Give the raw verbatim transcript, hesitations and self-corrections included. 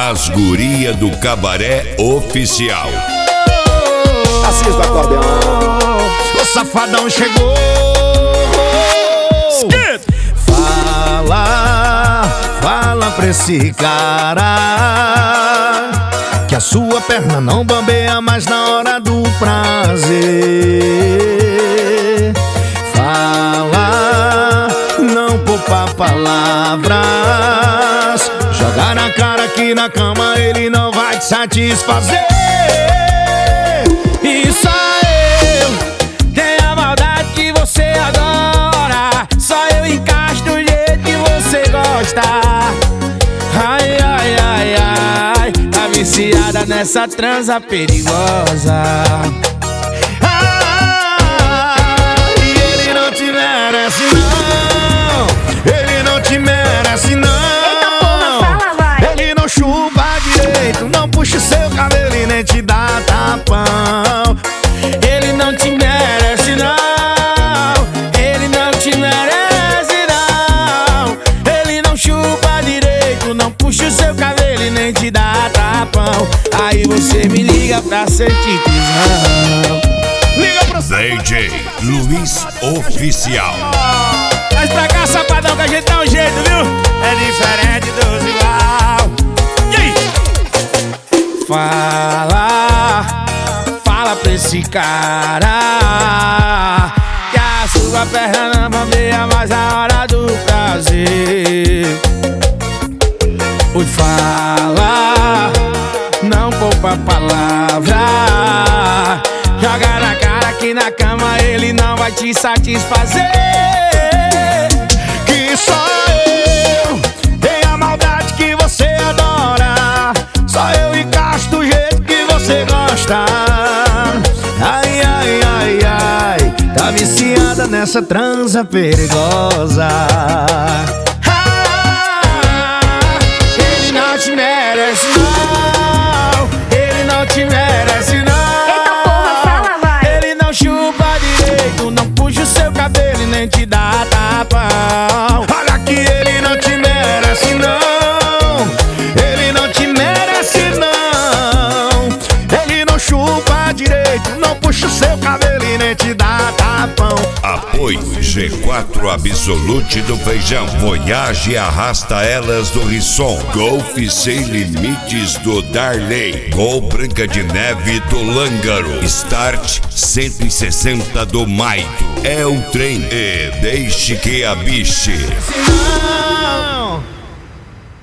As Guria do Cabaré Oficial. Assis do acordeão. O safadão chegou. Fala, fala pra esse cara que a sua perna não bambeia mais na hora do prazer. Fala, não poupa palavras. Jogar na cara que na cama ele não vai te satisfazer. E só eu tenho a maldade que você adora. Só eu encaixo do jeito que você gosta. Ai, ai, ai, ai, tá viciada nessa transa perigosa. Ah, e ele não te merece não. Ele não te merece não. Eita porra, fala, vai. Ele não chupa direito, não puxa o seu cabelo e nem te dá tapão. Ele não te merece não. Ele não te merece não. Ele não chupa direito, não puxa o seu cabelo e nem te dá tapão. Aí você me liga pra sentir tesão. Liga pra D J Luiz Oficial. Mas pra cá, safadão, que a gente dá um jeito, viu? É diferente dos igual. E aí? Fala, fala pra esse cara que a sua perna não bambeia mais na hora do prazer. Oi, fala, não poupa palavra. Joga na cara que na cama ele não vai te satisfazer. Que só eu tenho a maldade que você adora. Só eu encaixo do jeito que você gosta. Ai, ai, ai, ai, tá viciada nessa transa perigosa. Ah, ele não te merece não. Ele não te merece não. Eita porra, fala, vai. Ele não chupa direito, não puxa o seu cabelo e nem te dá tapão. Olha que ele não te merece não. Ele não te merece não. Ele não chupa direito, não puxa o seu cabelo e nem te dá tapão. Apoio G quatro Absolute do Feijão. Voyage Arrasta Elas do Risson. Golf Sem Limites do Darley. Gol Branca de Neve do Lângaro. Start cento e sessenta do Maito. É o trem e deixe que a biche. Não.